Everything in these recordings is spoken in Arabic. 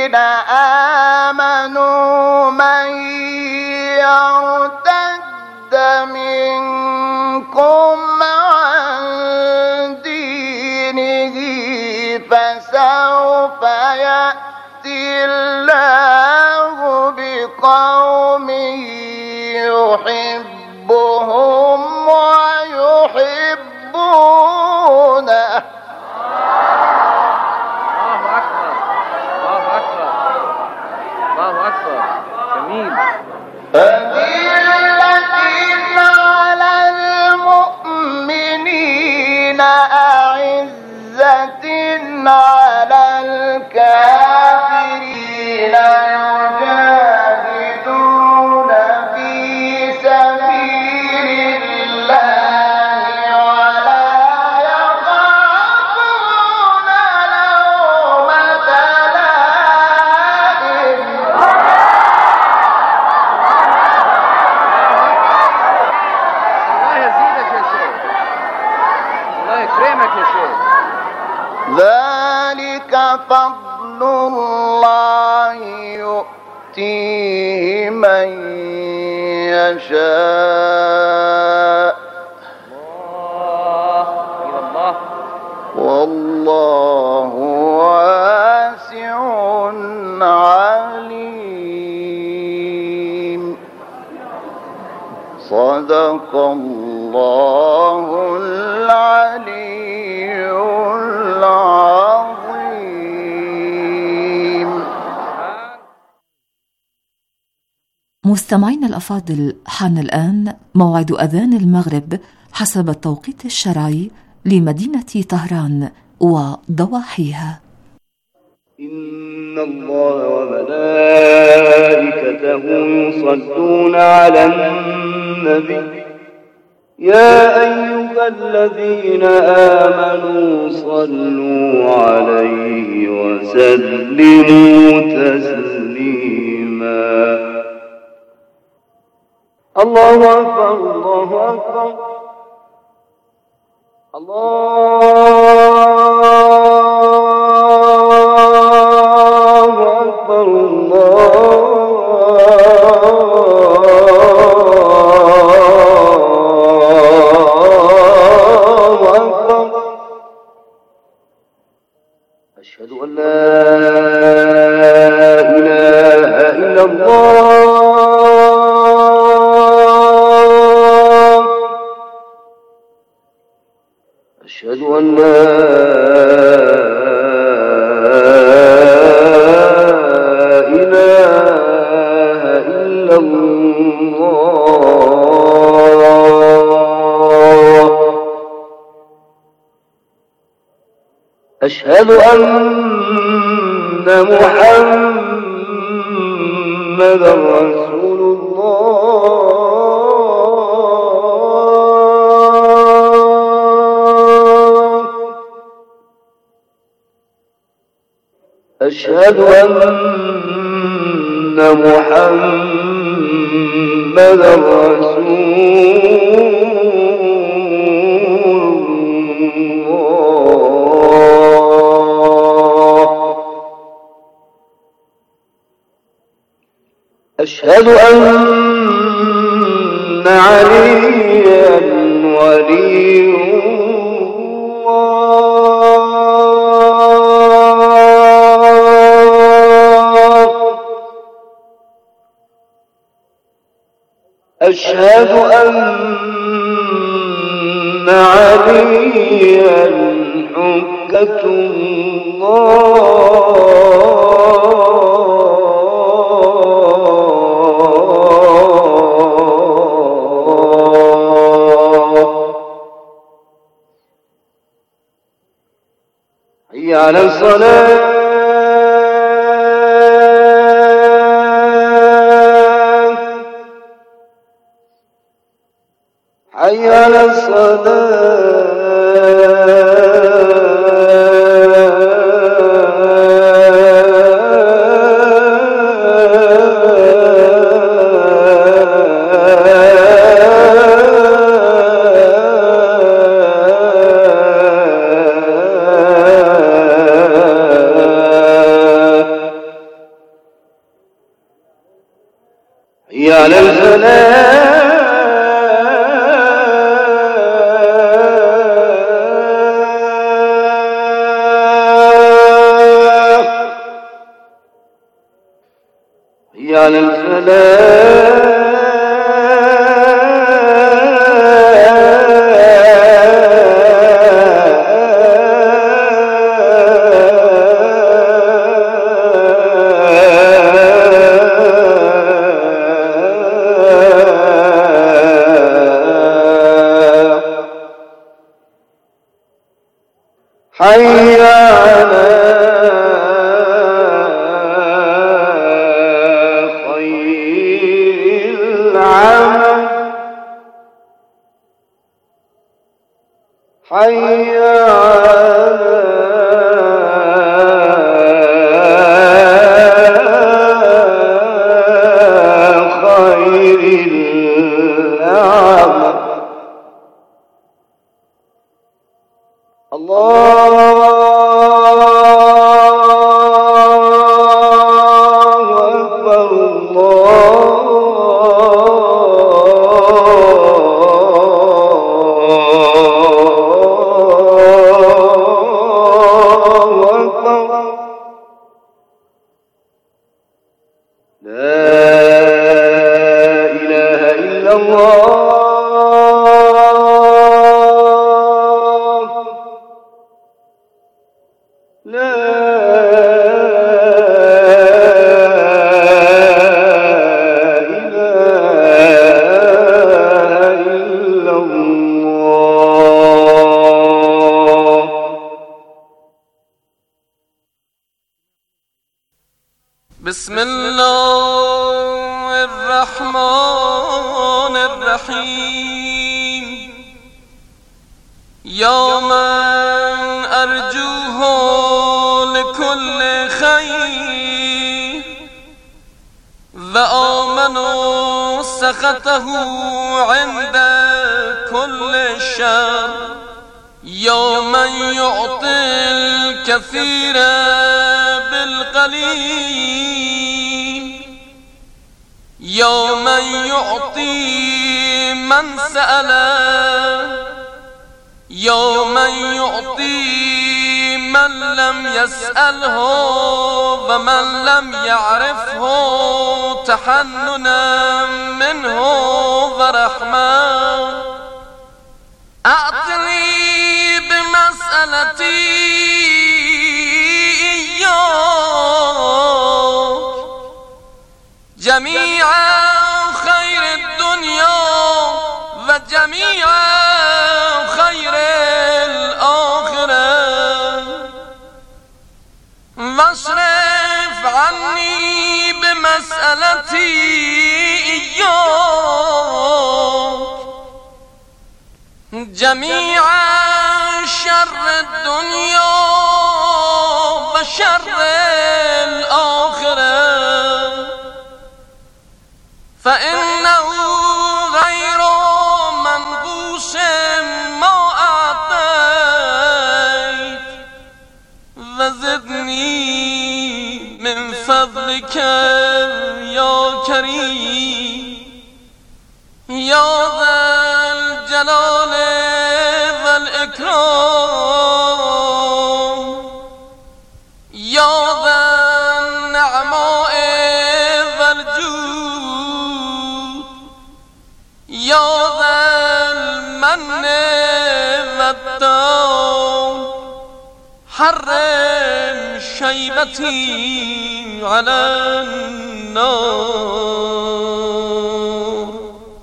الذين آمنوا من يرتد منكم عن دينه فسوف يأتي الله بقوم يحبهم ويحبونه. أذلة على المؤمنين أعزة على الكافرين يجاهدون في سبيل الله ولا يخافون لومة لائم. ذلك فضل الله يؤتيه من يشاء والله واسع عليم. صدق الله العلي العظيم. مستمعين الأفاضل، حان الآن موعد أذان المغرب حسب التوقيت الشرعي لمدينة طهران وضواحيها. إن الله وملائكته يصلون على النبي يا أيها الذين آمنوا صلوا عليه وسلموا تسليما. الله أكبر الله أكبر الله أكبر الله أكبر. أشهد أن لا إله إلا الله. أشهد أن لا إله إلا الله. أشهد أن محمدا رسول الله. أشهد أن محمدا رسول الله. أشهد أن عليا ولي أشهد أن عليا حجة الله. حي على الصلاة. حي على الصلاة. حي على الفلاح حي على الفلاح حي على خير العمل حي على خير العمل الله أكبر الله أكبر لا إله إلا الله لا إله إلا الله بسم الله الرحمن الرحيم يا من أرجوه لكل خير وآمن سخطه عند كل شر يا من يعطي الكثير بالقليل يا من يعطي من سأله يا من يعطي من لم يسأله ومن لم يعرفه تحننا منه ورحمة أعطني بمسألتي إياك جميع خير الدنيا وجميع خير الآخرة واصرف عني بمسألتي إياك جميع شر الدنيا وشر الآخرة فإنه غير منقوص ما أعطيت وزدني من فضلك يا كريم يا ذا الجلال والإكرام يا ذا النعماء والجود يا ذا المن والدون حرم شيبتي على النار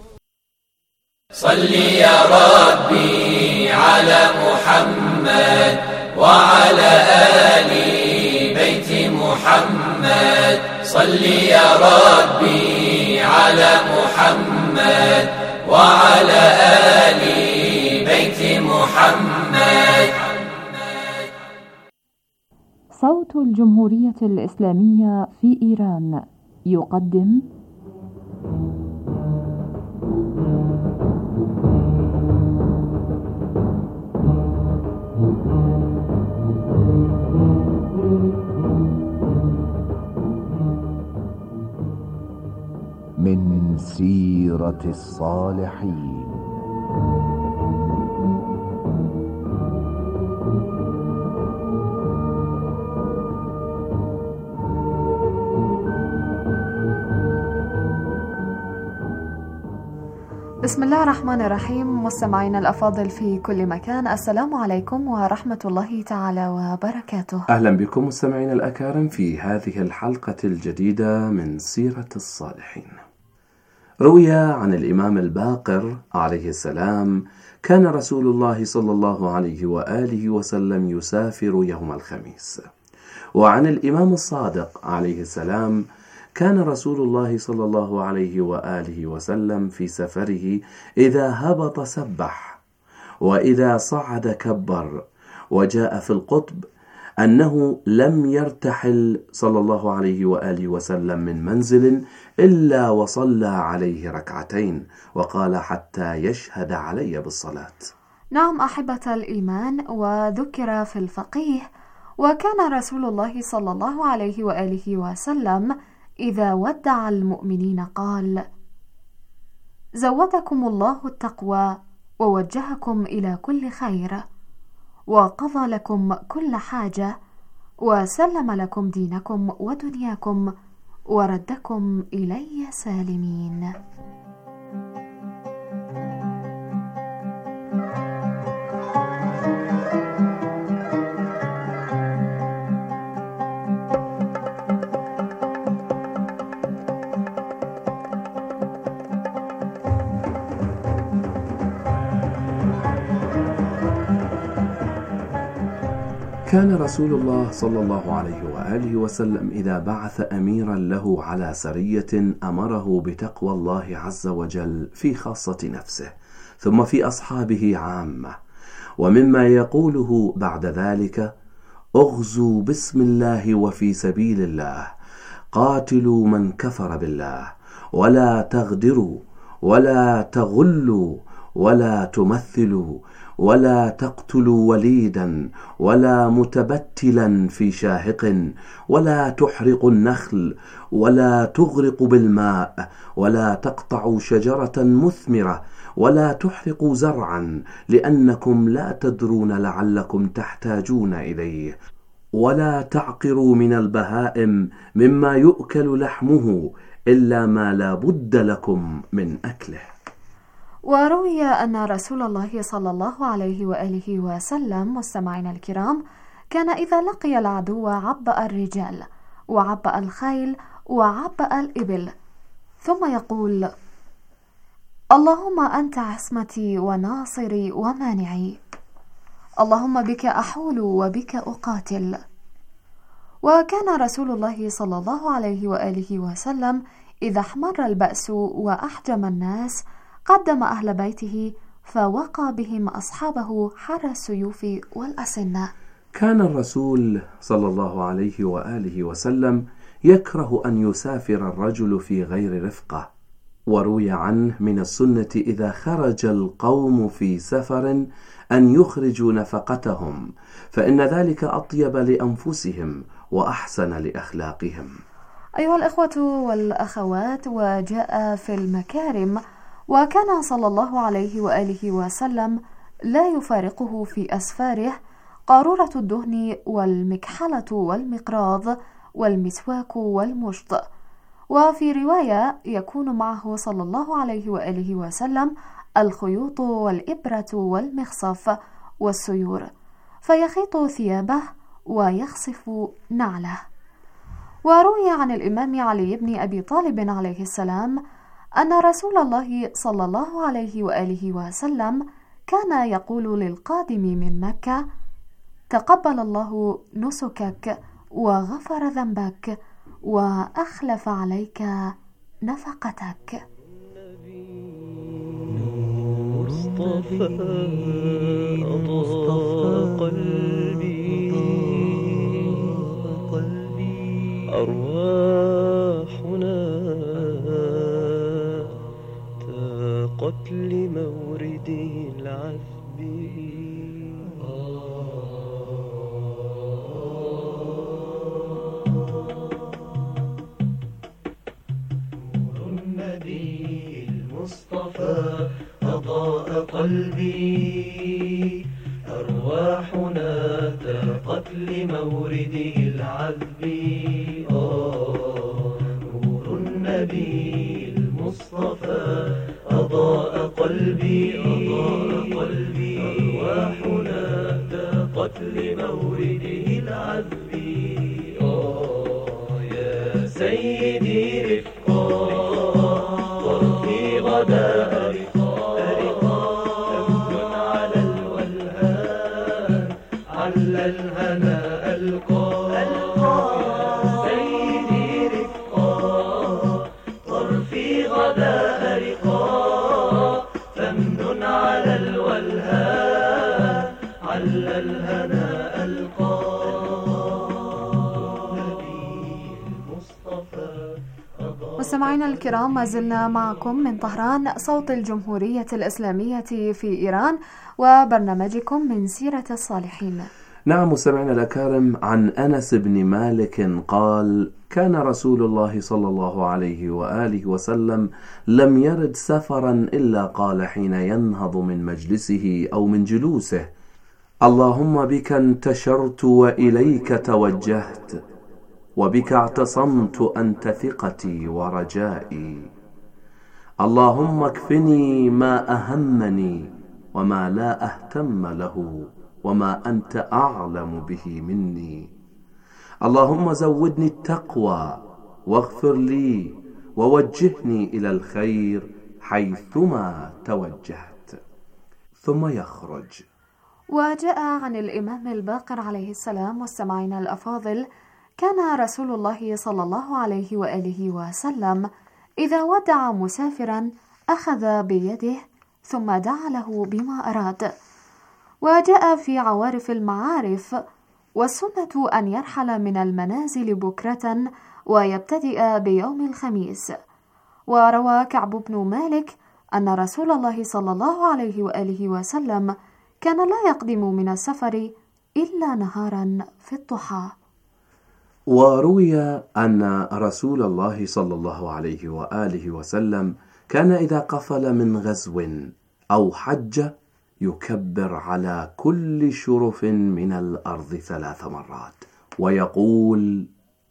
صل يا ربي على محمد وعلى آل بيت محمد صل يا ربي على محمد وعلى آل بيت محمد. صوت الجمهورية الإسلامية في إيران يقدم من من سيرة الصالحين. بسم الله الرحمن الرحيم. مستمعينا الأفاضل في كل مكان، السلام عليكم ورحمة الله تعالى وبركاته. أهلا بكم مستمعينا الأكارم في هذه الحلقة الجديدة من سيرة الصالحين. روي عن الإمام الباقر عليه السلام: كان رسول الله صلى الله عليه وآله وسلم يسافر يوم الخميس. وعن الإمام الصادق عليه السلام: كان رسول الله صلى الله عليه وآله وسلم في سفره إذا هبط سبح وإذا صعد كبر. وجاء في القطب أنه لم يرتحل صلى الله عليه وآله وسلم من منزل إلا وصلى عليه ركعتين، وقال: حتى يشهد علي بالصلاة. نعم أحبة الإيمان، وذكر في الفقيه: وكان رسول الله صلى الله عليه وآله وسلم إذا ودع المؤمنين قال: زودكم الله التقوى ووجهكم إلى كل خير وقضى لكم كل حاجة وسلم لكم دينكم ودنياكم وردكم إلي سالمين. كان رسول الله صلى الله عليه وآله وسلم إذا بعث أميرا له على سرية أمره بتقوى الله عز وجل في خاصة نفسه ثم في أصحابه عامة، ومما يقوله بعد ذلك: اغزوا بسم الله وفي سبيل الله، قاتلوا من كفر بالله، ولا تغدروا ولا تغلوا ولا تمثلوا ولا تقتلوا وليدا ولا متبتلا في شاهق ولا تحرقوا النخل ولا تغرقوا بالماء ولا تقطعوا شجرة مثمرة ولا تحرقوا زرعا، لأنكم لا تدرون لعلكم تحتاجون إليه، ولا تعقروا من البهائم مما يؤكل لحمه إلا ما لا بد لكم من أكله. وروي أن رسول الله صلى الله عليه وآله وسلم مستمعينا الكرام كان إذا لقي العدو عبأ الرجال وعبأ الخيل وعبأ الإبل، ثم يقول: اللهم أنت عصمتي وناصري ومانعي، اللهم بك أحول وبك أقاتل. وكان رسول الله صلى الله عليه وآله وسلم إذا احمر البأس وأحجم الناس قدم أهل بيته فوقى بهم أصحابه حر السيوف والأسنة. كان الرسول صلى الله عليه وآله وسلم يكره أن يسافر الرجل في غير رفقة، وروي عنه من السنة إذا خرج القوم في سفر أن يخرجوا نفقتهم، فإن ذلك أطيب لأنفسهم وأحسن لأخلاقهم. أيها الإخوة والأخوات، وجاء في المكارم: وكان صلى الله عليه وآله وسلم لا يفارقه في أسفاره قارورة الدهن والمكحلة والمقراض والمسواك والمشط. وفي رواية يكون معه صلى الله عليه وآله وسلم الخيوط والإبرة والمخصف والسيور، فيخيط ثيابه ويخصف نعله. وروي عن الإمام علي بن أبي طالب عليه السلام أن رسول الله صلى الله عليه وآله وسلم كان يقول للقادم من مكة: تقبل الله نسكك وغفر ذنبك وأخلف عليك نفقتك. مصطفى أضاء قلبي أرواحنا تاقت لمورده العذب نور النبي قلبي أرواحنا تاقت لمورده العذب نور النبي المصطفى أضاء قلبي أرواحنا تاقت لمورده العذب يا سيدي رفقا طرفي غدا الهنا ألقى سيدي رفقا طرفي غدا أرقا فمن على الولهان عل الهنا ألقى مستمعينا الكرام، ما زلنا معكم من طهران صوت الجمهورية الإسلامية في إيران وبرنامجكم من سيرة الصالحين. نعم مستمعينا الأكارم، عن أنس بن مالك قال: كان رسول الله صلى الله عليه وآله وسلم لم يرد سفرا إلا قال حين ينهض من مجلسه أو من جلوسه: اللهم بك انتشرت وإليك توجهت وبك اعتصمت أنت ثقتي ورجائي، اللهم اكفني ما أهمني وما لا أهتم له وما أنت أعلم به مني، اللهم زودني التقوى واغفر لي ووجهني إلى الخير حيثما توجهت. ثم يخرج. وجاء عن الإمام الباقر عليه السلام والسماعين الأفاضل: كان رسول الله صلى الله عليه وآله وسلم إذا ودع مسافرا أخذ بيده ثم دعا له بما أراد. وجاء في عوارف المعارف: والسنة أن يرحل من المنازل بكرة ويبتدئ بيوم الخميس. وروى كعب بن مالك أن رسول الله صلى الله عليه وآله وسلم كان لا يقدم من السفر إلا نهارا في الضحى. وروي أن رسول الله صلى الله عليه وآله وسلم كان إذا قفل من غزو أو حج يكبر على كل شرف من الأرض 3 مرات ويقول: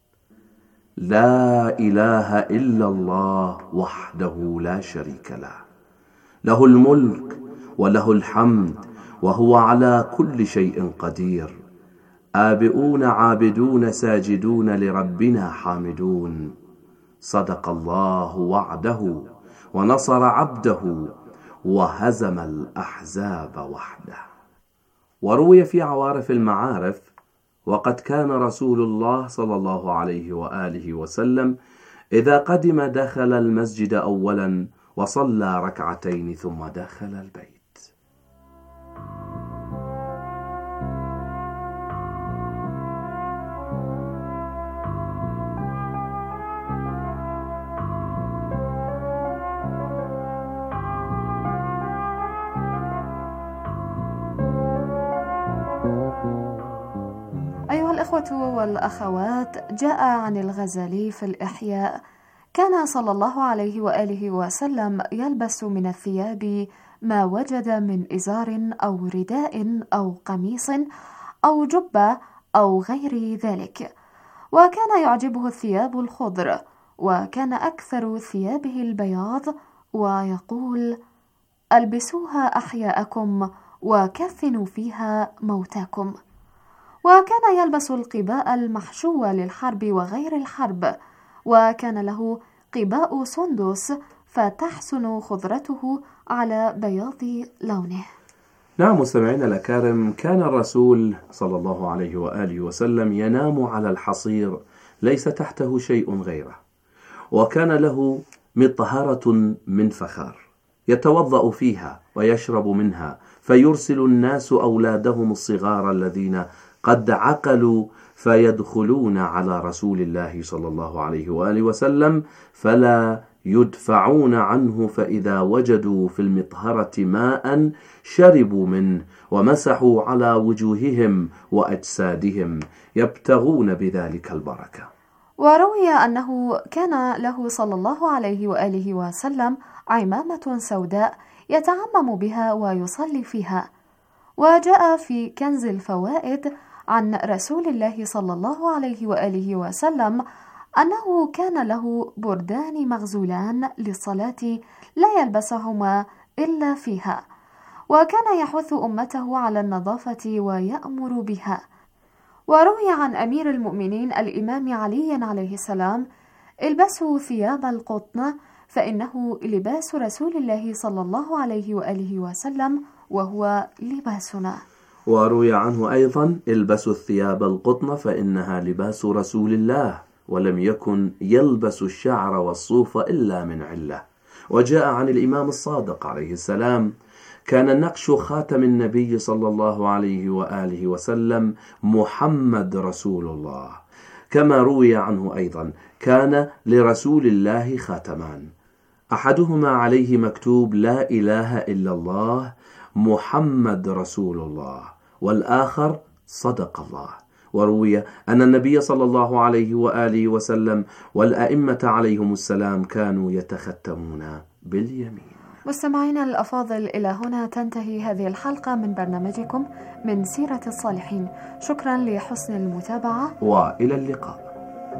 لا إله إلا الله وحده لا شريك له، له الملك وله الحمد وهو على كل شيء قدير، آبئون عابدون ساجدون لربنا حامدون، صدق الله وعده ونصر عبده وهزم الأحزاب وحده. وروي في عوارف المعارف: وقد كان رسول الله صلى الله عليه وآله وسلم إذا قدم دخل المسجد أولا وصلى 2 ثم دخل البيت. أيها الإخوة والأخوات، جاء عن الغزالي في الإحياء: كان صلى الله عليه وآله وسلم يلبس من الثياب ما وجد من إزار أو رداء أو قميص أو جبة أو غير ذلك، وكان يعجبه الثياب الخضر، وكان أكثر ثيابه البياض، ويقول: ألبسوها أحياءكم وكفنوا فيها موتاكم. وكان يلبس القباء المحشوة للحرب وغير الحرب، وكان له قباء سندس فتحسن خضرته على بياض لونه. نعم مستمعينا الأكارم، كان الرسول صلى الله عليه وآله وسلم ينام على الحصير ليس تحته شيء غيره، وكان له مطهرة من فخار يتوضأ فيها ويشرب منها، فيرسل الناس أولادهم الصغار الذين قد عقلوا فيدخلون على رسول الله صلى الله عليه وآله وسلم فلا يدفعون عنه، فإذا وجدوا في المطهرة ماء شربوا منه ومسحوا على وجوههم وأجسادهم يبتغون بذلك البركة. وروي أنه كان له صلى الله عليه وآله وسلم عمامة سوداء يتعمم بها ويصلي فيها. وجاء في كنز الفوائد عن رسول الله صلى الله عليه وآله وسلم أنه كان له بردان مغزولان للصلاة لا يلبسهما إلا فيها، وكان يحث أمته على النظافة ويأمر بها. وروي عن أمير المؤمنين الإمام علي عليه السلام: البسوا ثياب القطن فإنه لباس رسول الله صلى الله عليه وآله وسلم وهو لباسنا. وروي عنه أيضا: البسوا الثياب القطن فإنها لباس رسول الله، ولم يكن يلبس الشعر والصوف إلا من علة. وجاء عن الإمام الصادق عليه السلام: كان نقش خاتم النبي صلى الله عليه وآله وسلم محمد رسول الله. كما روي عنه أيضا: كان لرسول الله خاتمان، أحدهما عليه مكتوب لا إله إلا الله محمد رسول الله، والآخر صدق الله. وروي أن النبي صلى الله عليه وآله وسلم والأئمة عليهم السلام كانوا يتختمون باليمين. مستمعينا الأفاضل، إلى هنا تنتهي هذه الحلقة من برنامجكم من سيرة الصالحين. شكرا لحسن المتابعة، وإلى اللقاء.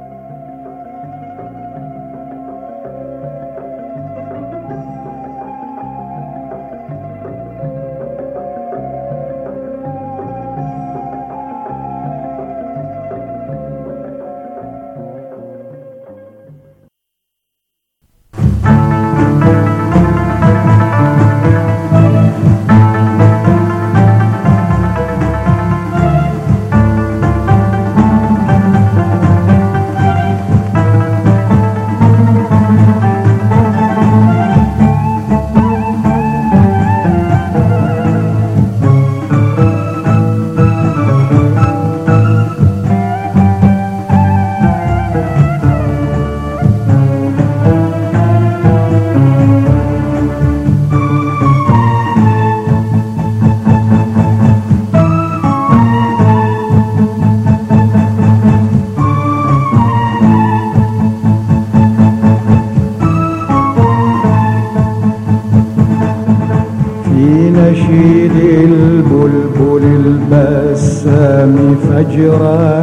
نشيد البلبل البسام فجرا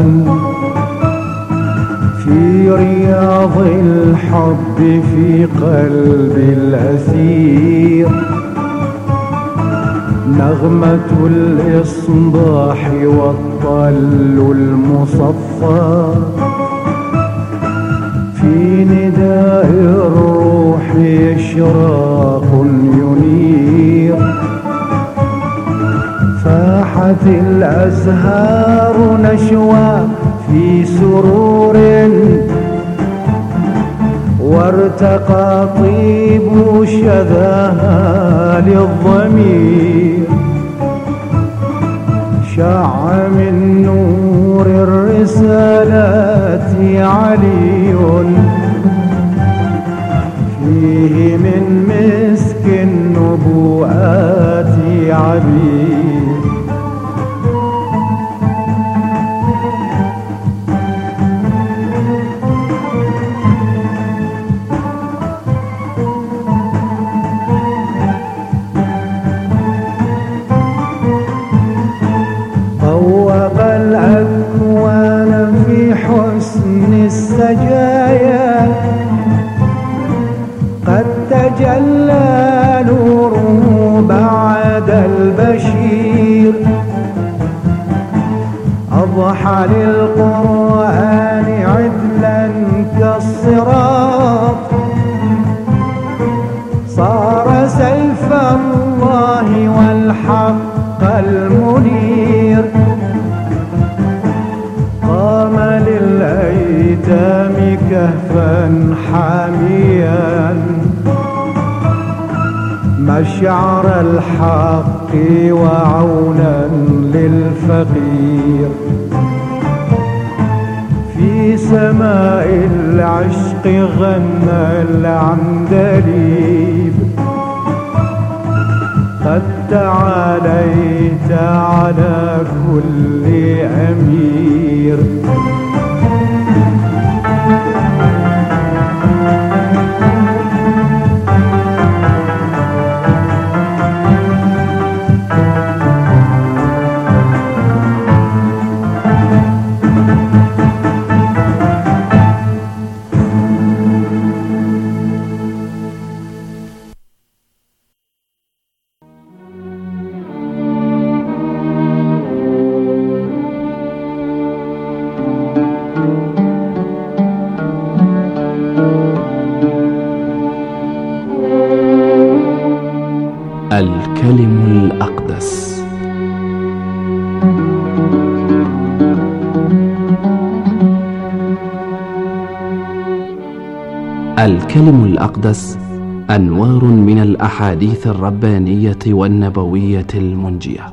في رياض الحب في قلب الأثير، نغمة الإصباح والطل المصفى في نداء الروح إشراق ينير، فاحت الأزهار نشوى في سرور وارتقى طيب شذاها للضمير، شع من نور الرسالات علي فيه من مسك النبوءات عبير، طوق الأكوان في حسن السجايا، قد تجلى نوره بعد البشير، أضحى للقرآن عدلا كالصراط، صار سيف الله والحق المنير، قام للأيتام كهفا حاميا، مشعر الحق وعونا للفقير، في سماء العشق غنى العندليب، قد تعاليت على كل أمير. الكلم الأقدس. الكلم الأقدس أنوار من الأحاديث الربانية والنبوية المنجية.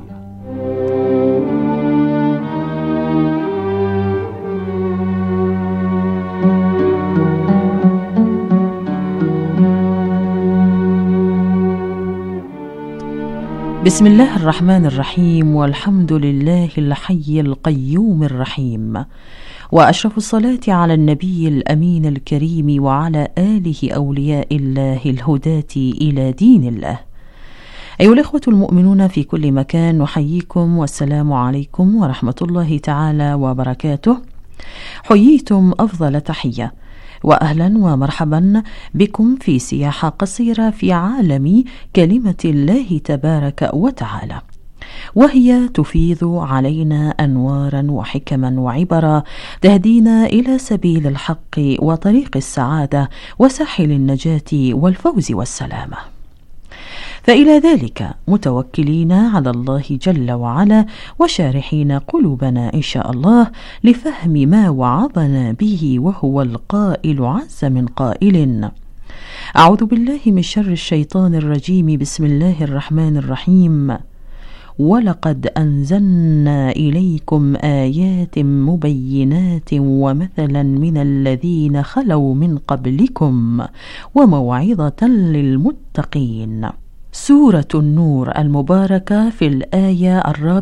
بسم الله الرحمن الرحيم، والحمد لله الحي القيوم الرحيم، وأشرف الصلاة على النبي الأمين الكريم وعلى آله أولياء الله الهداة إلى دين الله. أيها الإخوة المؤمنون في كل مكان، نحييكم والسلام عليكم ورحمة الله تعالى وبركاته. حييتم أفضل تحية، وأهلا ومرحبا بكم في سياحة قصيرة في عالم كلمة الله تبارك وتعالى، وهي تفيض علينا أنوارا وحكما وعبرا تهدينا إلى سبيل الحق وطريق السعادة وساحل النجاة والفوز والسلامة. فإلى ذلك متوكلين على الله جل وعلا، وشارحين قلوبنا إن شاء الله لفهم ما وعظنا به، وهو القائل عز من قائل: أعوذ بالله من شر الشيطان الرجيم، بسم الله الرحمن الرحيم، ولقد أنزلنا إليكم آيات مبينات ومثلا من الذين خلوا من قبلكم وموعظة للمتقين. سورة النور المباركة في الآية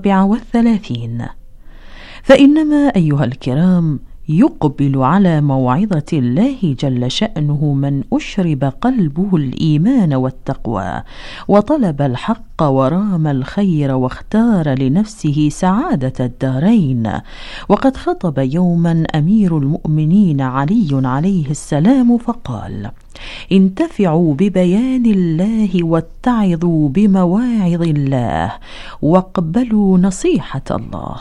34. فإنما أيها الكرام يقبل على موعظة الله جل شأنه من أشرب قلبه الإيمان والتقوى، وطلب الحق ورام الخير، واختار لنفسه سعادة الدارين. وقد خطب يوما أمير المؤمنين علي عليه السلام فقال: انتفعوا ببيان الله واتعظوا بمواعظ الله واقبلوا نصيحة الله.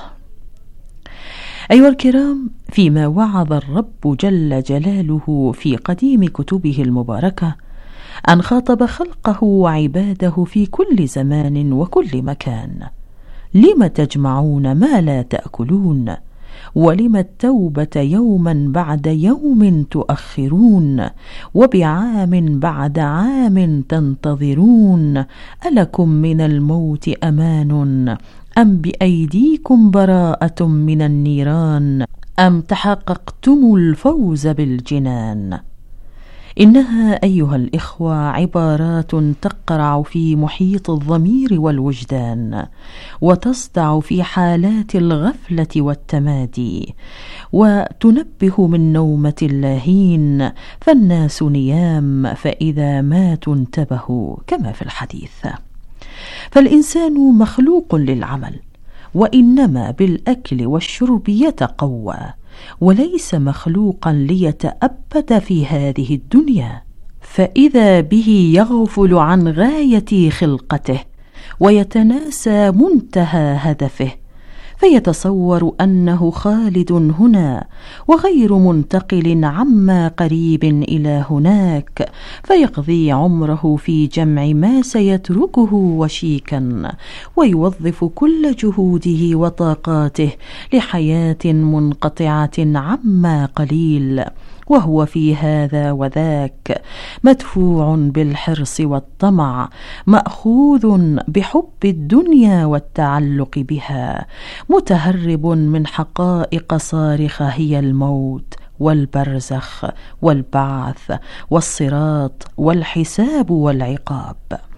أيها الكرام، فيما وعظ الرب جل جلاله في قديم كتبه المباركة أن خاطب خلقه وعباده في كل زمان وكل مكان: لم تجمعون ما لا تأكلون؟ ولم التوبة يوما بعد يوم تؤخرون؟ وبعام بعد عام تنتظرون؟ ألكم من الموت أمان؟ أم بأيديكم براءة من النيران؟ أم تحققتم الفوز بالجنان؟ إنها أيها الإخوة عبارات تقرع في محيط الضمير والوجدان، وتصدع في حالات الغفلة والتمادي، وتنبه من نومة اللاهين، فالناس نيام فإذا ماتوا انتبهوا، كما في الحديث. فالإنسان مخلوق للعمل، وإنما بالأكل والشرب يتقوى، وليس مخلوقا ليتأبد في هذه الدنيا. فإذا به يغفل عن غاية خلقته ويتناسى منتهى هدفه، فيتصور أنه خالد هنا وغير منتقل عما قريب إلى هناك، فيقضي عمره في جمع ما سيتركه وشيكا، ويوظف كل جهوده وطاقاته لحياة منقطعة عما قليل، وهو في هذا وذاك مدفوع بالحرص والطمع، مأخوذ بحب الدنيا والتعلق بها، متهرب من حقائق صارخة هي الموت والبرزخ والبعث والصراط والحساب والعقاب.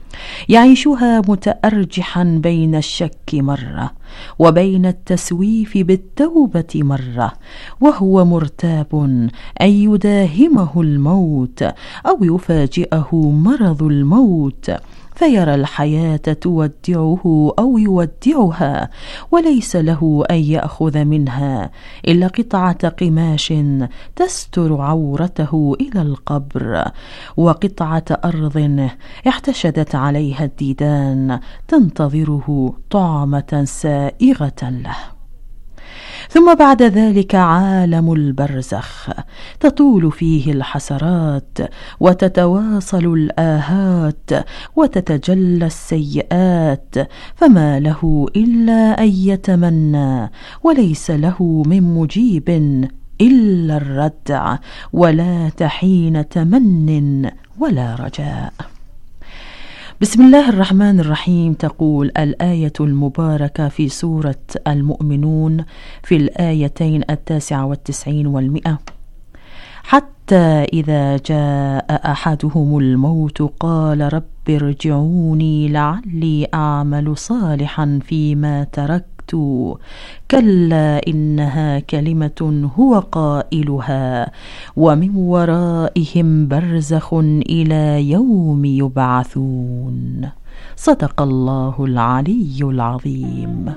يعيشها متأرجحا بين الشك مرة وبين التسويف بالتوبة مرة، وهو مرتاب أن يداهمه الموت أو يفاجئه مرض الموت، فيرى الحياة تودعه أو يودعها، وليس له أن يأخذ منها إلا قطعة قماش تستر عورته إلى القبر، وقطعة أرض احتشدت عليها الديدان تنتظره طعمة سائغة له. ثم بعد ذلك عالم البرزخ، تطول فيه الحسرات وتتواصل الآهات وتتجلى السيئات، فما له إلا أن يتمنى، وليس له من مجيب إلا الردع، ولا تحين تمن ولا رجاء. بسم الله الرحمن الرحيم. تقول الآية المباركة في سورة المؤمنون في الآيتين 99 و100: حتى إذا جاء أحدهم الموت قال رب ارجعوني لعلي أعمل صالحا فيما تركت، كلا إنها كلمة هو قائلها ومن ورائهم برزخ إلى يوم يبعثون. صدق الله العلي العظيم.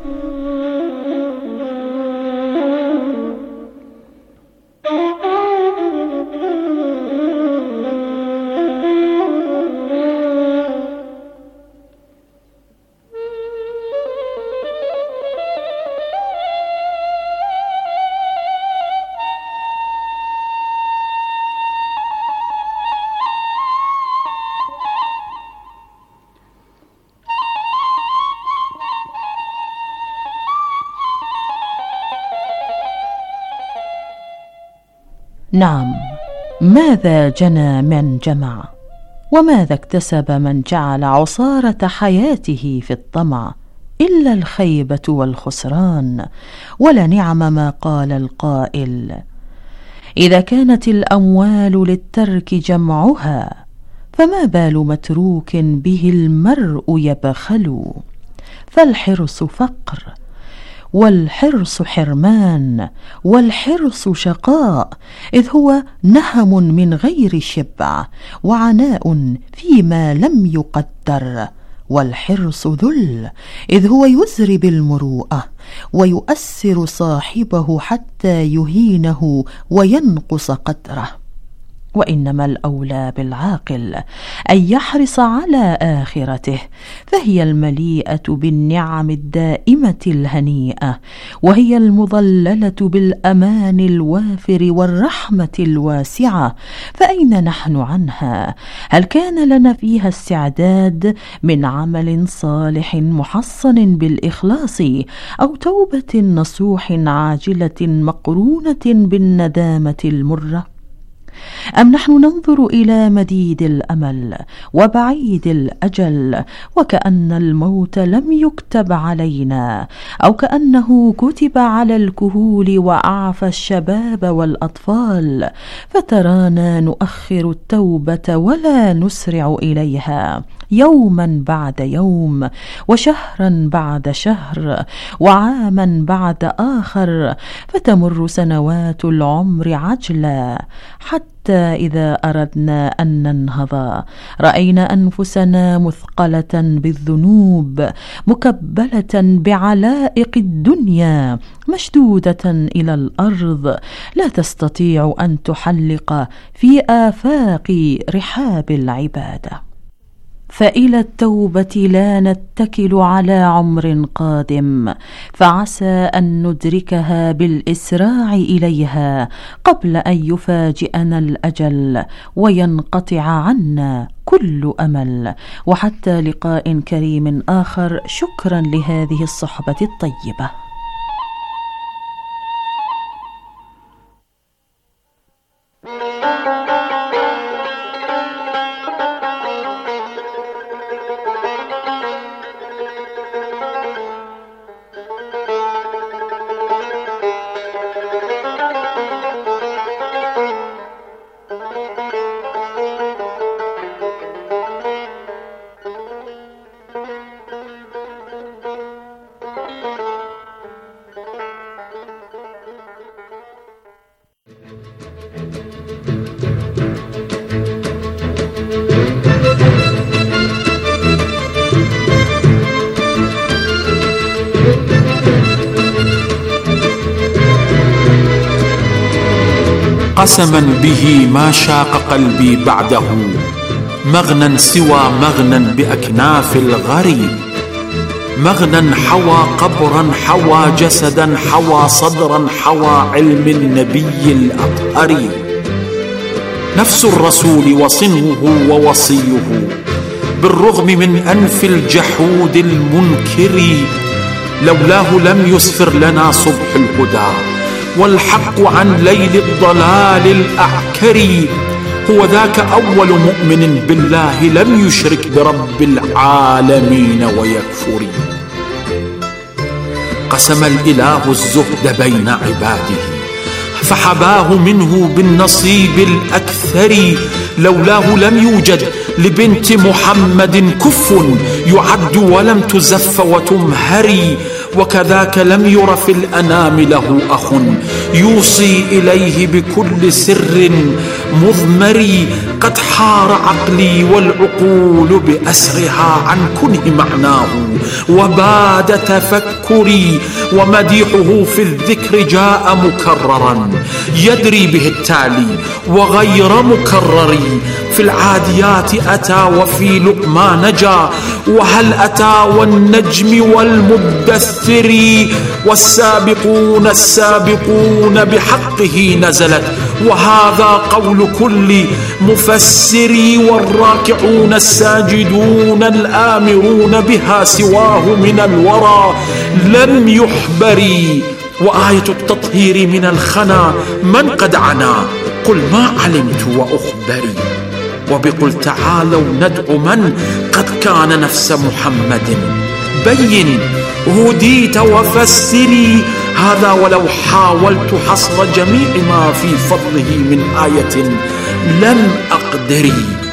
نعم، ماذا جنى من جمع، وماذا اكتسب من جعل عصارة حياته في الطمع، إلا الخيبة والخسران. ولنعم ما قال القائل: إذا كانت الأموال للترك جمعها، فما بال متروك به المرء يبخل. فالحرص فقر، والحرص حرمان، والحرص شقاء، إذ هو نهم من غير شبع، وعناء فيما لم يقدر. والحرص ذل، إذ هو يزري بالمروءة، ويؤسر صاحبه حتى يهينه وينقص قدره. وإنما الأولى بالعاقل أن يحرص على آخرته، فهي المليئة بالنعم الدائمة الهنيئة، وهي المظللة بالأمان الوافر والرحمة الواسعة، فأين نحن عنها؟ هل كان لنا فيها استعداد من عمل صالح محصن بالإخلاص، أو توبة نصوح عاجلة مقرونة بالندامة المرة؟ أم نحن ننظر إلى مديد الأمل وبعيد الأجل، وكأن الموت لم يكتب علينا، أو كأنه كتب على الكهول وأعفى الشباب والأطفال، فترانا نؤخر التوبة ولا نسرع إليها، يوما بعد يوم، وشهرا بعد شهر، وعاما بعد آخر، فتمر سنوات العمر عجلا، حتى إذا أردنا أن ننهض رأينا أنفسنا مثقلة بالذنوب، مكبلة بعلائق الدنيا، مشدودة إلى الأرض، لا تستطيع أن تحلق في آفاق رحاب العبادة. فإلى التوبة لا نتكل على عمر قادم، فعسى أن ندركها بالإسراع إليها قبل أن يفاجئنا الأجل وينقطع عنا كل أمل. وحتى لقاء كريم آخر، شكرا لهذه الصحبة الطيبة. قسما به ما شاق قلبي بعده، مغنى سوى مغنى بأكناف الغريب. مغنى حوى قبرا حوى جسدا حوى صدرا حوى علم النبي الأطهر. نفس الرسول وصنه ووصيه بالرغم من أنف الجحود المنكر، لولاه لم يسفر لنا صبح الهدى والحق عن ليل الضلال الأعكر. هو ذاك أول مؤمن بالله لم يشرك برب العالمين ويكفر. قسم الإله الزهد بين عباده فحباه منه بالنصيب الأكثر. لولاه لم يوجد لبنت محمد كف يعد ولم تزف وتمهري، وكذاك لم ير في الأنام له أخ يوصي إليه بكل سر مضمر. قد حار عقلي والعقول بأسرها عن كنه معناه وباد تفكري، ومديحه في الذكر جاء مكررا يدري به التالي وغير مكرر. في العاديات أتى وفي لقمان نجا، وهل أتى والنجم والمدثر. والسابقون السابقون بحقه نزلت، وهذا قول كل مفسر. والراكعون الساجدون الآمرون بها سواه من الورى لم يحبري. وآية التطهير من الخنا من قد عنا قل ما علمت وأخبري. وبقل تعالوا ندعو من قد كان نفس محمد بين هديت وفسري. هذا ولو حاولت حصر جميع ما في فضله من آية لم أقدر،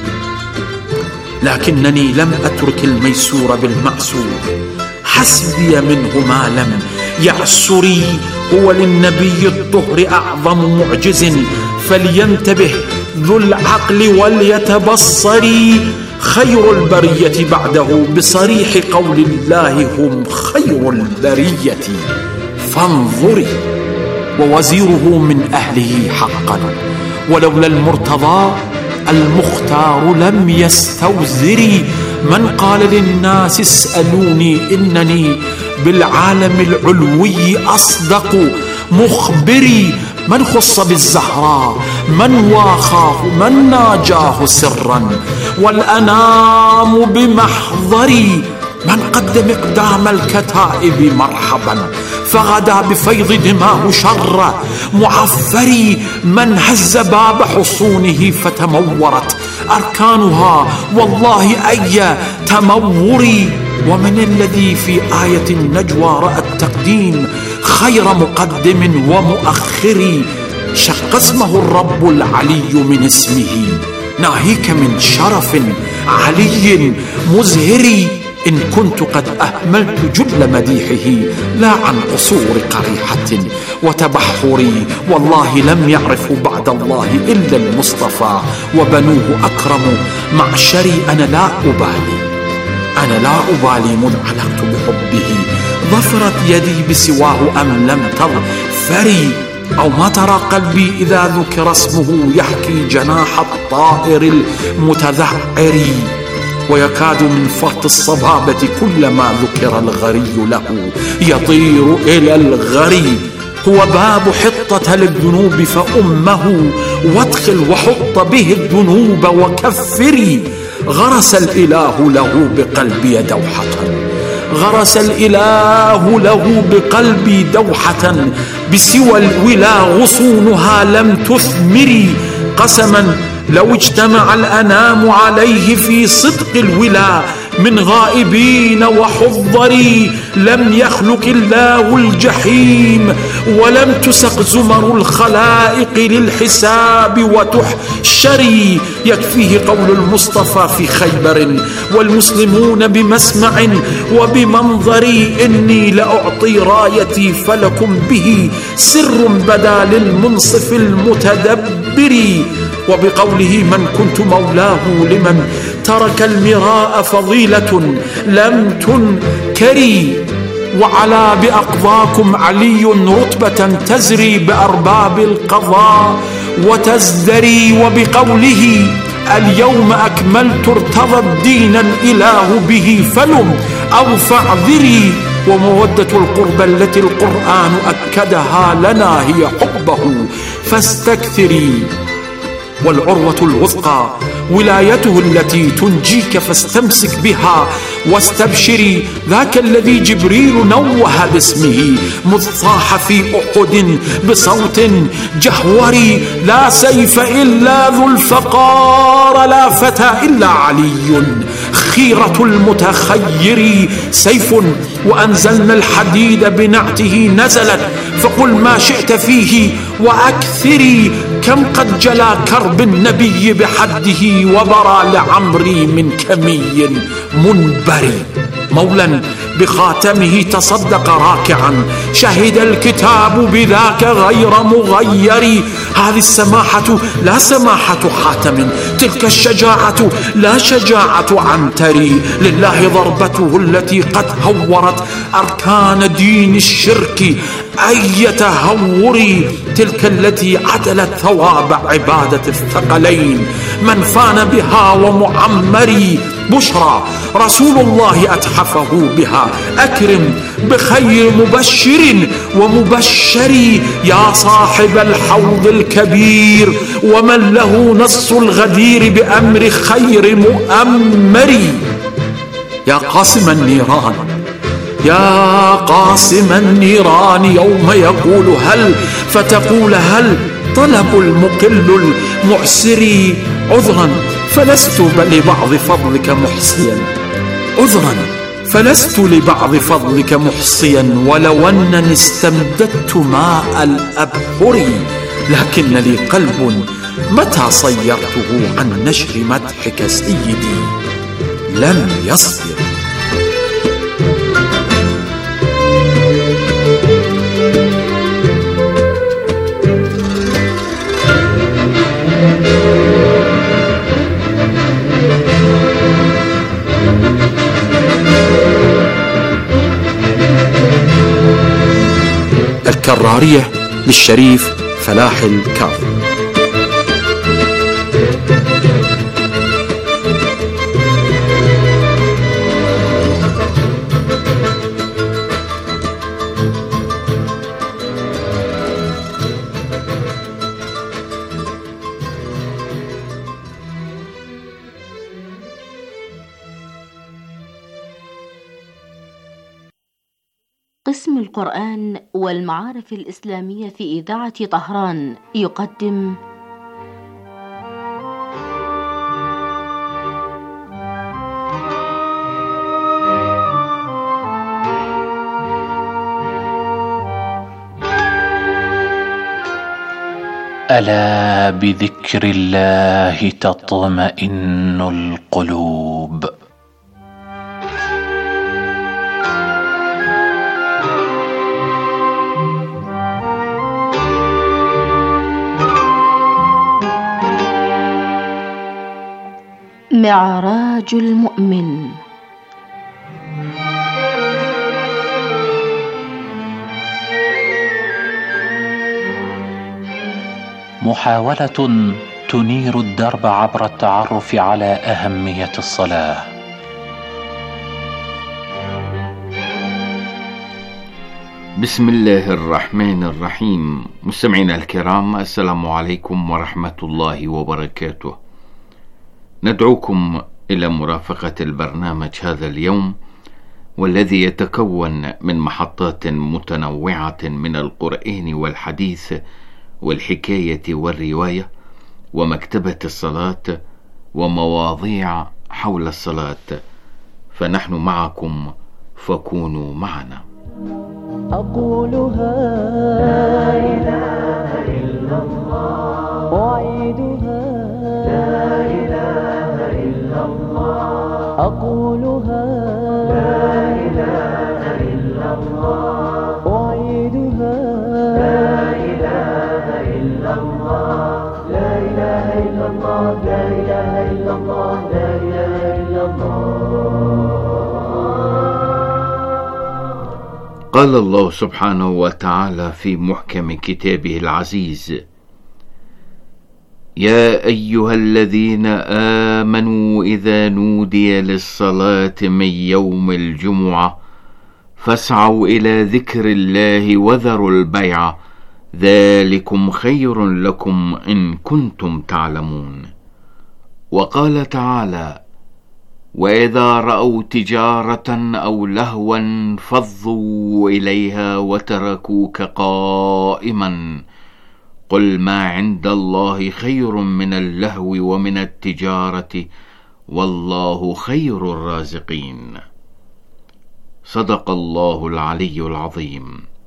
لكنني لم أترك الميسور بالمعسور، حسبي منه ما لم يعسري. هو للنبي الطهر أعظم معجز، فلينتبه ذو العقل وليتبصر. خير البرية بعده بصريح قول الله هم خير البرية فانظري. ووزيره من أهله حقا، ولولا المرتضى المختار لم يستوزري. من قال للناس اسألوني إنني بالعالم العلوي أصدق مخبري. من خص بالزهراء من واخاه من ناجاه سرا، والأنام بمحضري. من قد مقدام الكتائب مرحبا فغدا بفيض دماه شر معفري. من هز باب حصونه فتمورت أركانها والله أي تموري. ومن الذي في آية النجوى رأى التقديم خير مقدم ومؤخر. شق اسمه الرب العلي من اسمه، ناهيك من شرف علي مزهري. إن كنت قد أهملت جل مديحه لا عن قصور قريحة وتبحري. والله لم يعرف بعد الله إلا المصطفى، وبنوه أكرم معشري. أنا لا أبالي مذ علقت بحبه، ظفرت يدي بسواه أم لم تظفري. أو ما ترى قلبي إذا ذكر اسمه يحكي جناح الطائر المتذعر. ويكاد من فرط الصبابة كلما ذكر الغري له يطير إلى الغري. هو باب حطة للذنوب فأمه، وادخل وحط به الذنوب وكفري. غرس الإله له بقلبي دوحة، غرس الإله له بقلبي دوحة، بسوى الولا غصونها لم تثمري. قسما لو اجتمع الأنام عليه في صدق الولا من غائبين وحضري، لم يخلق الله الجحيم ولم تسق زمر الخلائق للحساب وتحشري. يكفيه قول المصطفى في خيبر والمسلمون بمسمع وبمنظري، إني لأعطي رايتي فلكم به سر بدا للمنصف المتدبر. وبقوله من كنت مولاه لمن ترك المراء فضيلة لم تنكري. وعلى بأقضاكم علي رتبة تزري بأرباب القضاء وتزدري. وبقوله اليوم أكملت ارتضى الدين الإله به، فلم أو فاعذري. ومودة القربى التي القرآن أكدها لنا هي حبه فاستكثري. والعروة الوثقى ولايته التي تنجيك فاستمسك بها واستبشري. ذاك الذي جبريل نوه باسمه مذ صاح في أحد بصوت جهوري: لا سيف إلا ذو الفقار، لا فتى إلا علي خيرة المتخير. سيف وأنزلنا الحديد بنعته نزلت، فقل ما شئت فيه وأكثري. كم قد جلا كرب النبي بحده، وبرى لعمري من كمي منبري. مولا بخاتمه تصدق راكعا، شهد الكتاب بذاك غير مغير. هذه السماحة لا سماحة حاتم، تلك الشجاعة لا شجاعة عنتري. لله ضربته التي قد هورت أركان دين الشرك أي تهوري، تلك التي عدلت ثواب عبادة الثقلين من فان بها ومعمري. بشرى رسول الله أتحفه بها، أكرم بخير مبشر ومبشر. يا صاحب الحوض الكبير ومن له نص الغدير بأمر خير مؤمر. يا قاسم النيران، يا قاسم النيران، يوم يقول هل فتقول هل، طلب المقل المعسر. عذرا فلست لبعض فضلك محصيا، عذرا فلست لبعض فضلك محصيا. ولو أنني استمددت ماء الأبحر، لكن لي قلب متى صيرته عن نشر مدحك سيدي لم يصبر. الكرارية للشريف فلاح الكاظم. قسم القرآن والمعارف الإسلامية في إذاعة طهران يقدم ألا بذكر الله تطمئن القلوب. معراج المؤمن. محاولة تنير الدرب عبر التعرف على أهمية الصلاة. بسم الله الرحمن الرحيم. مستمعينا الكرام، السلام عليكم ورحمة الله وبركاته. ندعوكم إلى مرافقة البرنامج هذا اليوم، والذي يتكون من محطات متنوعة من القرآن والحديث والحكاية والرواية ومكتبة الصلاة ومواضيع حول الصلاة. فنحن معكم، فكونوا معنا. أقولها لا إله إلا الله، أعيدها لا إله إلا الله، أقولها لا إله إلا الله، أعيدها لا إله إلا الله، لا إله إلا الله، لا إله إلا الله، لا إله إلا الله. قال الله سبحانه وتعالى في محكم كتابه العزيز: يا أيها الذين آمنوا إذا نودي للصلاة من يوم الجمعة فاسعوا إلى ذكر الله وذروا البيع ذلكم خير لكم إن كنتم تعلمون. وقال تعالى: وإذا رأوا تجارة أو لهوا فضوا إليها وتركوك قائما قل ما عند الله خير من اللهو ومن التجارة والله خير الرازقين. صدق الله العلي العظيم.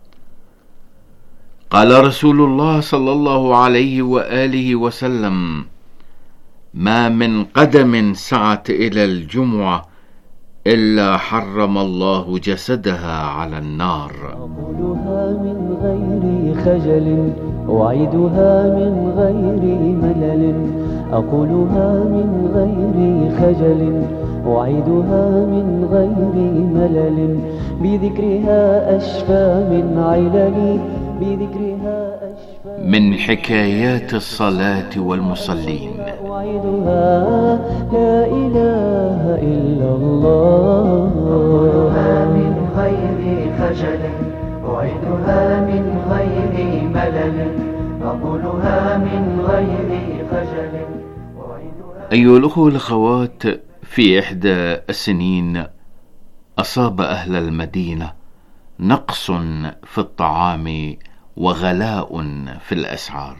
قال رسول الله صلى الله عليه وآله وسلم: ما من قدم سعت إلى الجمعة إلا حرم الله جسدها على النار. أقولها من غير خجل أعيدها من غير ملل، أقولها من غير خجل أعيدها من غير ملل، بذكرها أشفى من علل، بذكرها أشفى من حكايات الصلاة والمصلين. أعيدها لا إله إلا الله، أقولها من غير خجل أعيدها من غير ملل، أقولها من غير خجل. أيها الأخوة والأخوات، في إحدى السنين أصاب أهل المدينة نقص في الطعام وغلاء في الأسعار.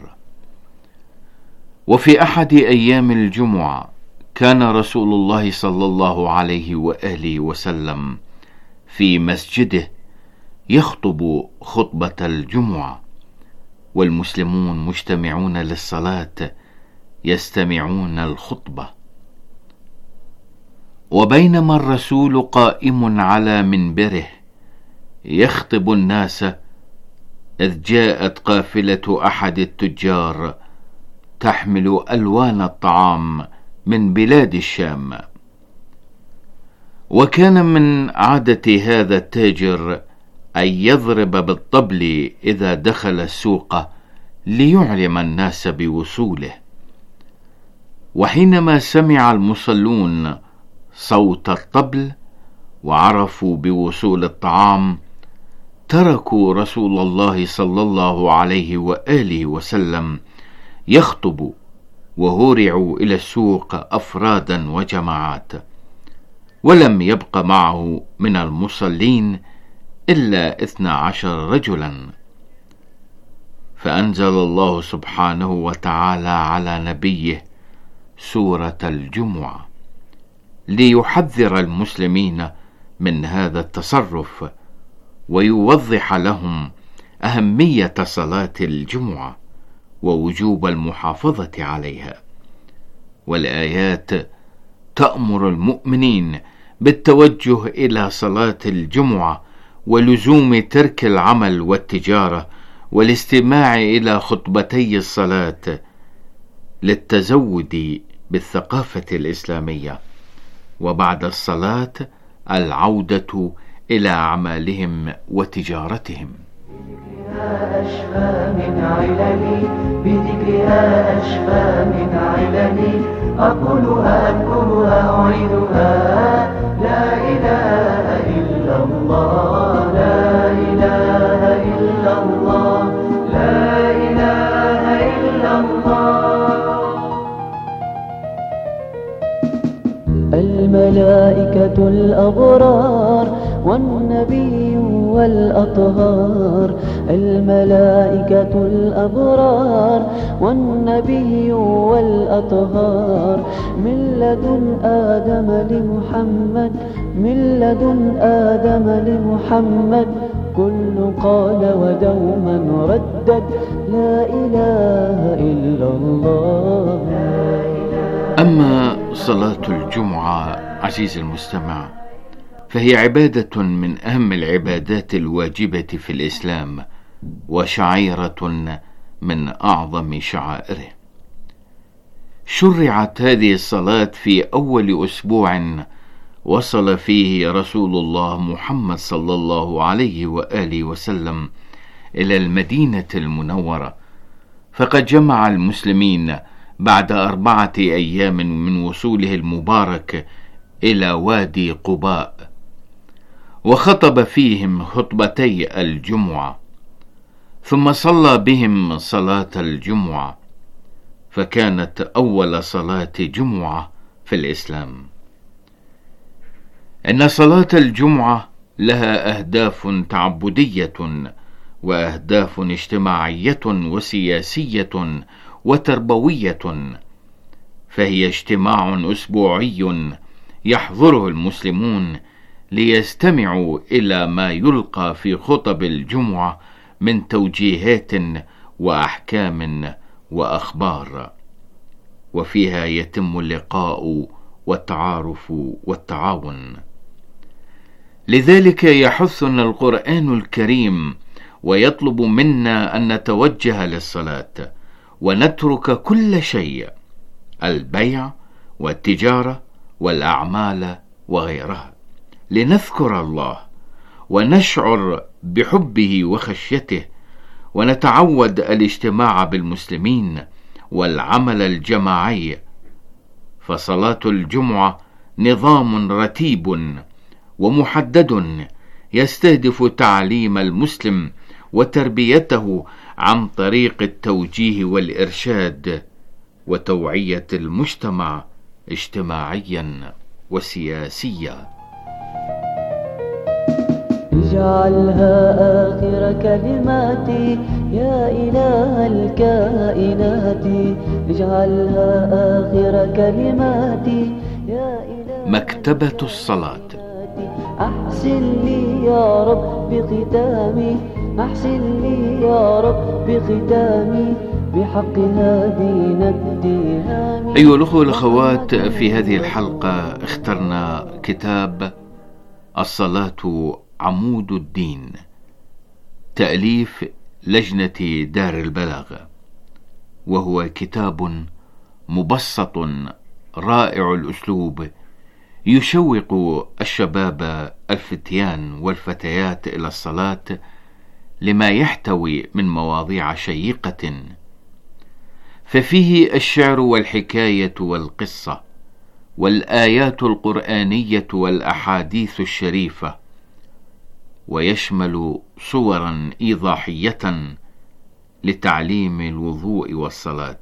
وفي أحد أيام الجمعة كان رسول الله صلى الله عليه وآله وسلم في مسجده يخطب خطبة الجمعة، والمسلمون مجتمعون للصلاة يستمعون الخطبة. وبينما الرسول قائم على منبره يخطب الناس إذ جاءت قافلة أحد التجار تحمل ألوان الطعام من بلاد الشام. وكان من عادة هذا التاجر أن يضرب بالطبل إذا دخل السوق ليعلم الناس بوصوله. وحينما سمع المصلون صوت الطبل وعرفوا بوصول الطعام تركوا رسول الله صلى الله عليه وآله وسلم يخطب وهرعوا إلى السوق أفرادا وجماعات، ولم يبق معه من المصلين إلا 12 رجلا. فأنزل الله سبحانه وتعالى على نبيه سورة الجمعة ليحذر المسلمين من هذا التصرف ويوضح لهم أهمية صلاة الجمعة ووجوب المحافظة عليها. والآيات تأمر المؤمنين بالتوجه إلى صلاة الجمعة ولزوم ترك العمل والتجارة والاستماع إلى خطبتي الصلاة للتزود بالثقافة الإسلامية، وبعد الصلاة العودة إلى أعمالهم وتجارتهم. بذكرها أشفى من عللي، بذكرها أشفى من عللي، أقولها أذكرها أعيدها لا إله إلا الله، لا إله إلا الله، لا إله إلا الله. الملائكة الأبرار والنبي والأطهار، الملائكة الأبرار والنبي والأطهار، من لدن آدم لمحمد، من لدن آدم لمحمد، كل قال ودوما ردد لا إله إلا الله. أما صلاة الجمعة عزيز المستمع فهي عبادة من أهم العبادات الواجبة في الإسلام، وشعيرة من أعظم شعائره. شرعت هذه الصلاة في أول أسبوع وصل فيه رسول الله محمد صلى الله عليه وآله وسلم إلى المدينة المنورة، فقد جمع المسلمين بعد 4 أيام من وصوله المبارك إلى وادي قباء، وخطب فيهم خطبتي الجمعة، ثم صلى بهم صلاة الجمعة، فكانت أول صلاة جمعة في الإسلام. إن صلاة الجمعة لها أهداف تعبدية وأهداف اجتماعية وسياسية وتربوية، فهي اجتماع أسبوعي يحضره المسلمون ليستمعوا إلى ما يلقى في خطب الجمعة من توجيهات وأحكام وأخبار، وفيها يتم اللقاء والتعارف والتعاون. لذلك يحثنا القرآن الكريم ويطلب منا أن نتوجه للصلاة ونترك كل شيء، البيع والتجارة والأعمال وغيرها، لنذكر الله ونشعر بحبه وخشيته، ونتعود الاجتماع بالمسلمين والعمل الجماعي. فصلاة الجمعة نظام رتيب ومحدد يستهدف تعليم المسلم وتربيته عن طريق التوجيه والإرشاد وتوعية المجتمع اجتماعيا وسياسيا. اجعلها آخر كلماتي يا إله الكائنات، اجعلها آخر كلماتي يا إله. مكتبة الصلاة. أحسن لي يا رب بختامي، أحسن لي يا رب بختامي، بحق هادينا التهام. أيها الأخوة والأخوات، في هذه الحلقة اخترنا كتاب الصلاة عمود الدين، تأليف لجنة دار البلاغة، وهو كتاب مبسط رائع الأسلوب يشوق الشباب الفتيان والفتيات إلى الصلاة، لما يحتوي من مواضيع شيقة، ففيه الشعر والحكاية والقصة والآيات القرآنية والأحاديث الشريفة، ويشمل صورا إيضاحية لتعليم الوضوء والصلاة.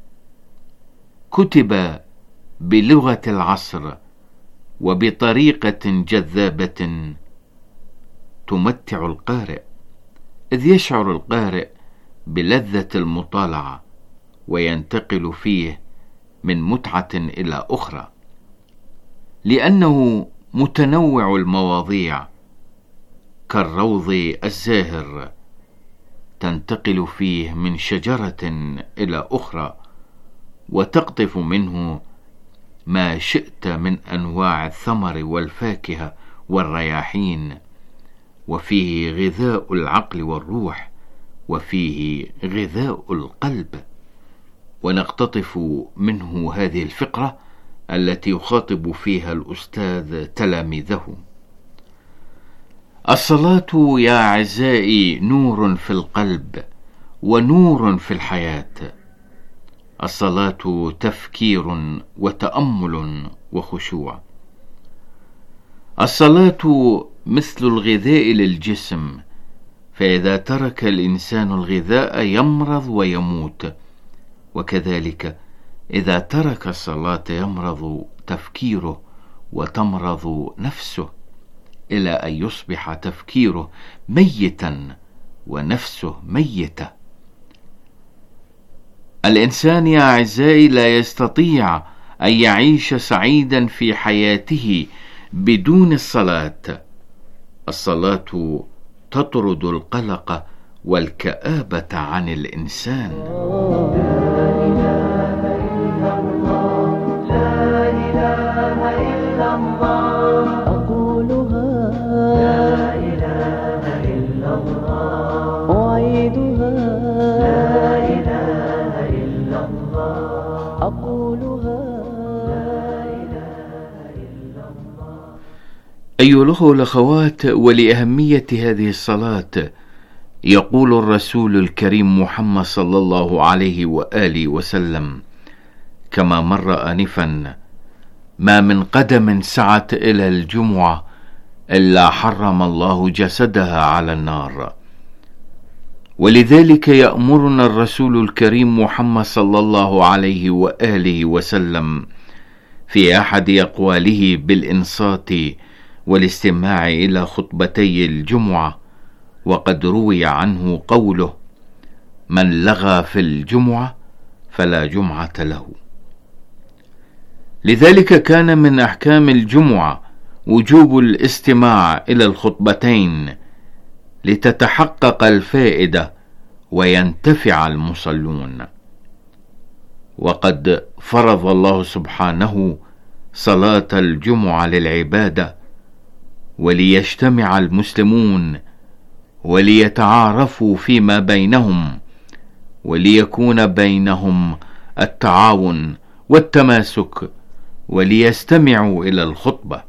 كتب بلغة العصر وبطريقة جذابة تمتع القارئ، إذ يشعر القارئ بلذة المطالعة وينتقل فيه من متعة إلى أخرى، لأنه متنوع المواضيع كالروض الزاهر، تنتقل فيه من شجرة إلى أخرى وتقطف منه ما شئت من أنواع الثمر والفاكهة والرياحين، وفيه غذاء العقل والروح، وفيه غذاء القلب. ونقتطف منه هذه الفقرة التي يخاطب فيها الأستاذ تلاميذه. الصلاة يا أعزائي نور في القلب ونور في الحياة. الصلاة تفكير وتأمل وخشوع. الصلاة مثل الغذاء للجسم، فإذا ترك الإنسان الغذاء يمرض ويموت، وكذلك إذا ترك الصلاة يمرض تفكيره وتمرض نفسه، إلى أن يصبح تفكيره ميتا ونفسه ميتة. الإنسان يا أعزائي لا يستطيع أن يعيش سعيدا في حياته بدون الصلاة. الصلاة تطرد القلق والكآبة عن الإنسان. أيها الأخوة والأخوات، ولأهمية هذه الصلاة يقول الرسول الكريم محمد صلى الله عليه وآله وسلم: كما مر آنفا: ما من قدم سعت إلى الجمعة إلا حرم الله جسدها على النار. ولذلك يأمرنا الرسول الكريم محمد صلى الله عليه وآله وسلم في أحد أقواله بالإنصات والاستماع إلى خطبتي الجمعة، وقد روي عنه قوله: من لغى في الجمعة فلا جمعة له. لذلك كان من أحكام الجمعة وجوب الاستماع إلى الخطبتين لتتحقق الفائدة وينتفع المصلون. وقد فرض الله سبحانه صلاة الجمعة للعبادة، وليجتمع المسلمون وليتعارفوا فيما بينهم، وليكون بينهم التعاون والتماسك، وليستمعوا إلى الخطبة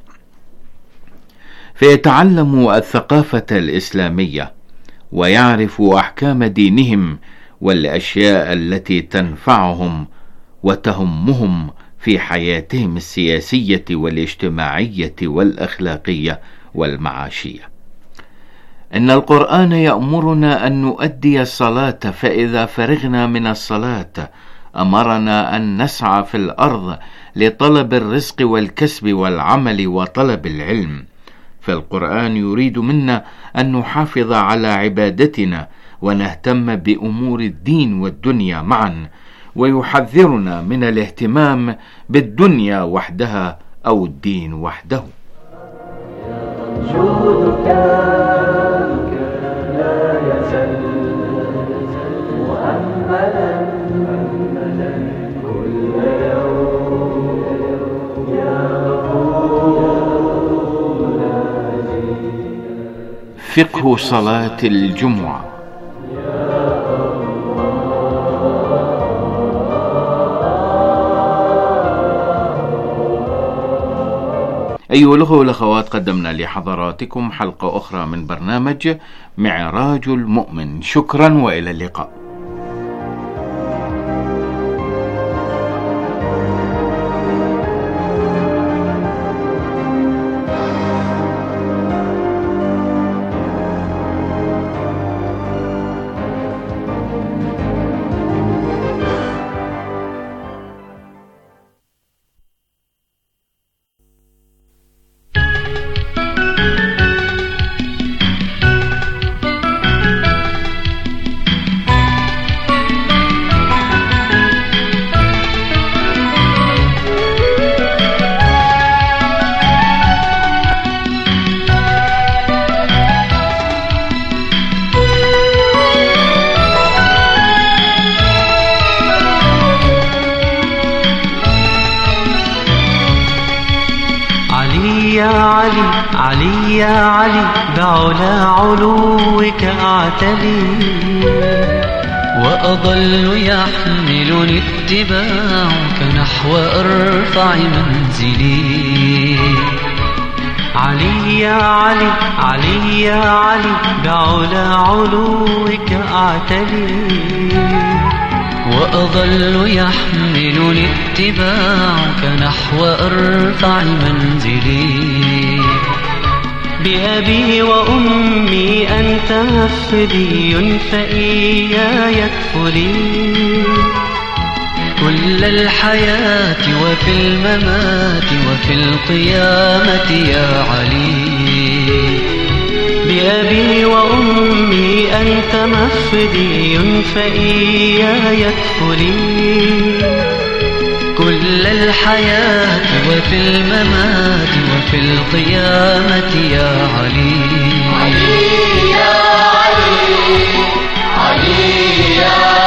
فيتعلموا الثقافة الإسلامية، ويعرفوا أحكام دينهم والأشياء التي تنفعهم وتهمهم في حياتهم السياسية والاجتماعية والأخلاقية والمعاشية. إن القرآن يأمرنا أن نؤدي الصلاة، فإذا فرغنا من الصلاة أمرنا أن نسعى في الأرض لطلب الرزق والكسب والعمل وطلب العلم. فالقرآن يريد منا أن نحافظ على عبادتنا ونهتم بأمور الدين والدنيا معا، ويحذرنا من الاهتمام بالدنيا وحدها أو الدين وحده. جودك لا يزل مؤملا كل يوم يا فقه صلاة الجمعة. أيها الأخوة والأخوات، قدمنا لحضراتكم حلقة أخرى من برنامج معراج المؤمن. شكرا وإلى اللقاء. علي يا علي بعلى علوك أعتلي، وأظل يحملني اتباعك نحو أرفع منزلي. علي يا علي علي يا علي بعلى علوك أعتلي، وأظل يحملني اتباعك نحو أرفع منزلي. بأبي وأمي أنت مفدي فإياي اكفلي، كل الحياة وفي الممات وفي القيامة يا علي. بأبي وأمي أنت مفدي فإياي اكفلي، كل الحياة وفي الممات وفي القيامة يا علي. علي يا علي علي يا